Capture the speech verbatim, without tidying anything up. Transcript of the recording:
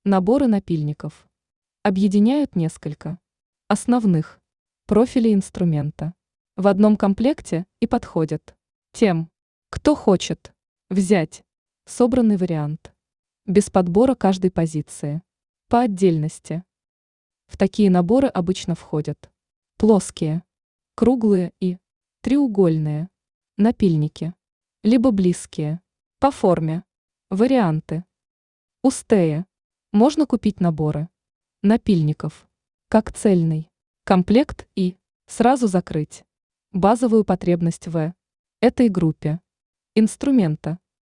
Наборы напильников объединяют несколько основных профилей инструмента в одном комплекте и подходят тем, кто хочет взять собранный вариант без подбора каждой позиции по отдельности. В такие наборы обычно входят плоские, круглые и треугольные напильники, либо близкие по форме варианты. У Стея можно купить наборы напильников как цельный комплект и сразу закрыть базовую потребность в этой группе инструмента.